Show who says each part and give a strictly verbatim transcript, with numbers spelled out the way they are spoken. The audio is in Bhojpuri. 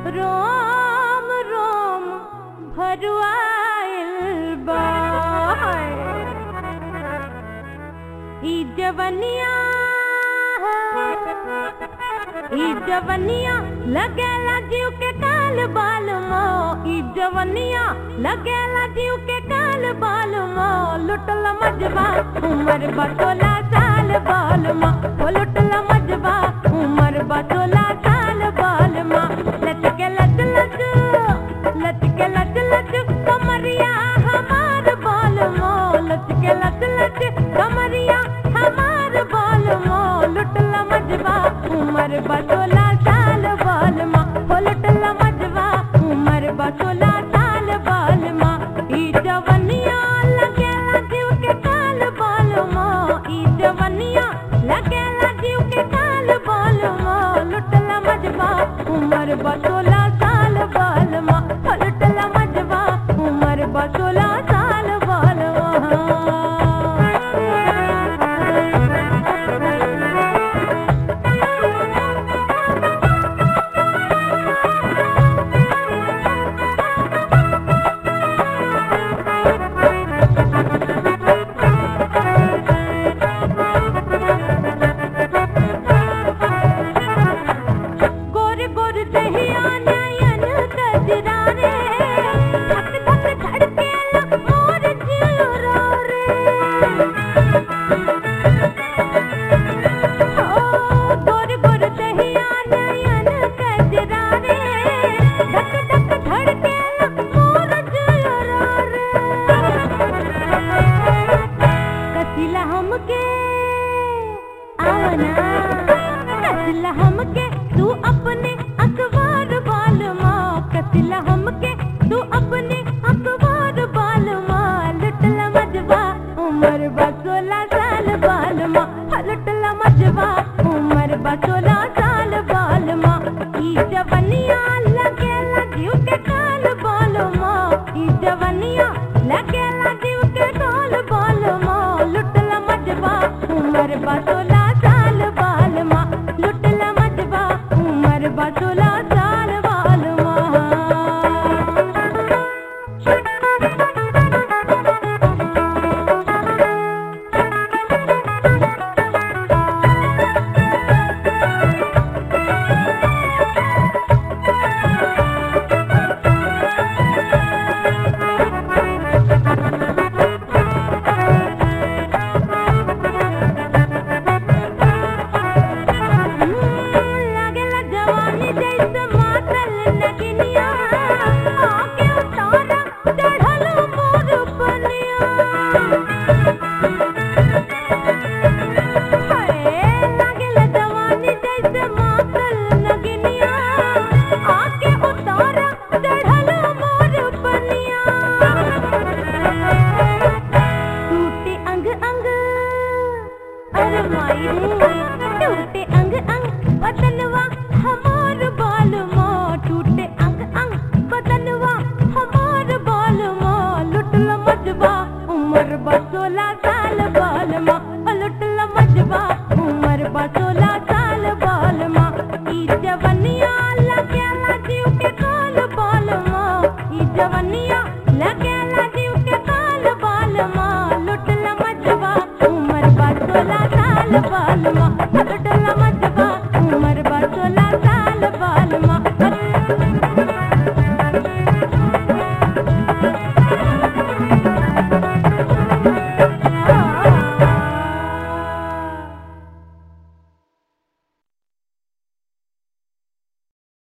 Speaker 1: रोम रोम भरुआइल बा ई जवनिया ई जवनिया लगेला जीव के काल बाल मो ई जवनिया लगेला जीव के काल बाल मो लुटल मजबा उमर बा सोलह साल बाल मो ओ लुटल मजबा उमर बा सोलह साल बाल मो लचके लच लच लचके लच लच कमरिया हमार बाल मो लचके लच लच कमरिया हमार बाल मो लुटल मजबा उमर बा सोलह साल बाल माँ हो लुटल मजबा उमर बा सोलह साल बाल माँ ई जवनिया लगेला जीव के काल बाल माँ ई जवनिया लगेला जीव के काल बाल माँ लुटल मजबा उमर बा सोलह साल बाल माँ हो लुटल मजबा उमर बा सोलह साल बाल माँ हमके तू अपने अखबार बाल माँ कसिला हमके तू अपने अखबार बाल माँ लुटल मजबा उमर बा सोलह साल बाल माँ लुटल मजबा उमर बा सोलह साल बाल माँ ई जवनिया लगेला जीव के काल बाल माँ ई जवनिया लगेला